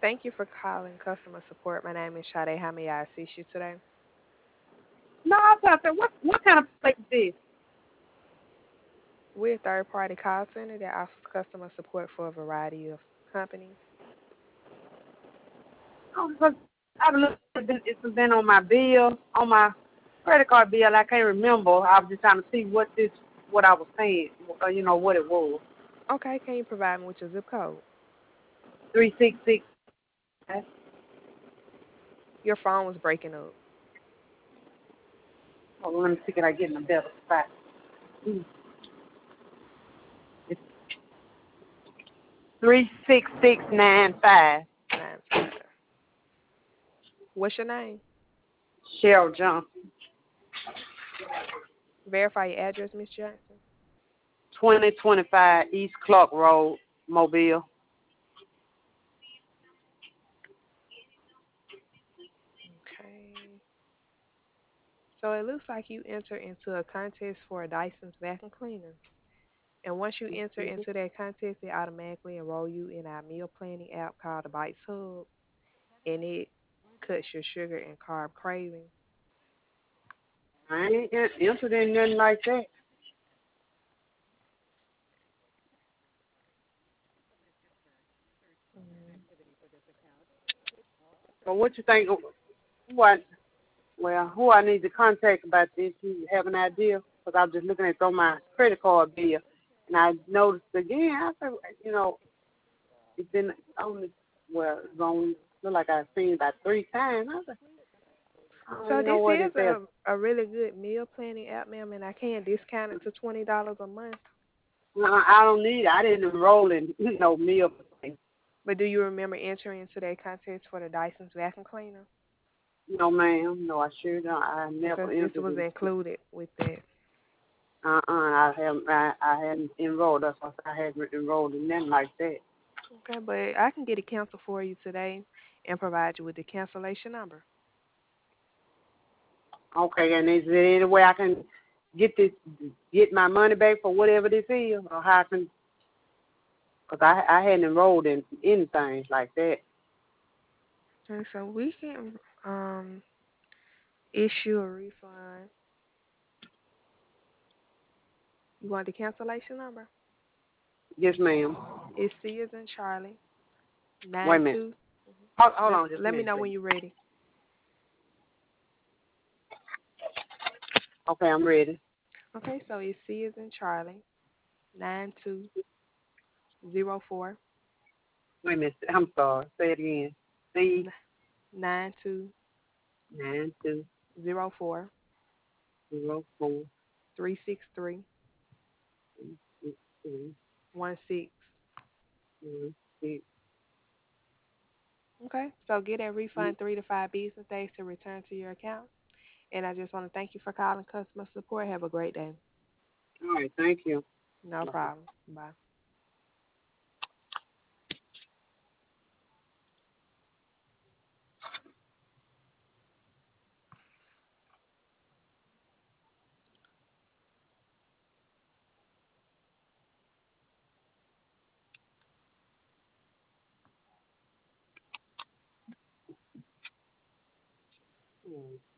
Thank you for calling customer support. My name is Sade. How may I assist you today? No, I was out there. What kind of place is this? We're a third-party call center that offers customer support for a variety of companies. Oh, because I've looked. It's been on my bill, on my credit card bill. I can't remember. I was just trying to see what I was paying. What it was. Okay, can you provide me with your zip code? 366. Your phone was breaking up. Hold on, let me see. Can I get in a better spot? Mm. It's 36695. 95. What's your name? Cheryl Johnson. Verify your address, Miss Johnson. 2025 East Clark Road, Mobile. Okay. So it looks like you enter into a contest for a Dyson's vacuum cleaner. And once you enter into that contest, it automatically enroll you in our meal planning app called the Bites Hub, and it cuts your sugar and carb cravings. I ain't interested in nothing like that. So what you think? What? Well, who I need to contact about this? You have an idea? Because I'm just looking at on my credit card bill, and I noticed again. I said, it's been only it's only look like I've seen about 3 times. I said, I don't So even know this what is it is. a really good meal planning app, ma'am, and I can discount it to $20 a month. No, I don't need it. I didn't enroll in no meal. But do you remember entering into that contest for the Dyson's vacuum cleaner? No, ma'am. No, I sure don't. I never Because this entered was it. included with that. I haven't. I hadn't enrolled. That's why I hadn't enrolled in nothing like that. Okay, but I can get it canceled for you today and provide you with the cancellation number. Okay, and is there any way I can get my money back for whatever this is, or how I can? Because I hadn't enrolled in anything like that. Okay, so we can issue a refund. You want the cancellation number? Yes, ma'am. It's C as in Charlie, Wait a nine minute. two. Hold Let, on just a let me minute, know when please. you're ready. Okay, I'm ready. Okay, so it's C as in Charlie, 9204 Wait a minute. I'm sorry. Say it again. C 92 9204 04 363 63 16. 6. Okay, so get that refund 3 to 5 business days to return to your account. And I just want to thank you for calling customer support. Have a great day. All right. Thank you. No problem. Bye. Bye.